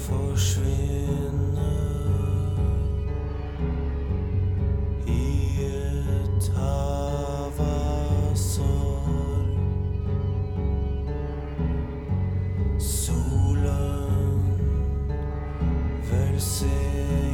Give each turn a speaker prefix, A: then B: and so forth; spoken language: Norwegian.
A: forsvinne i et hav av sorg. Solen velsigner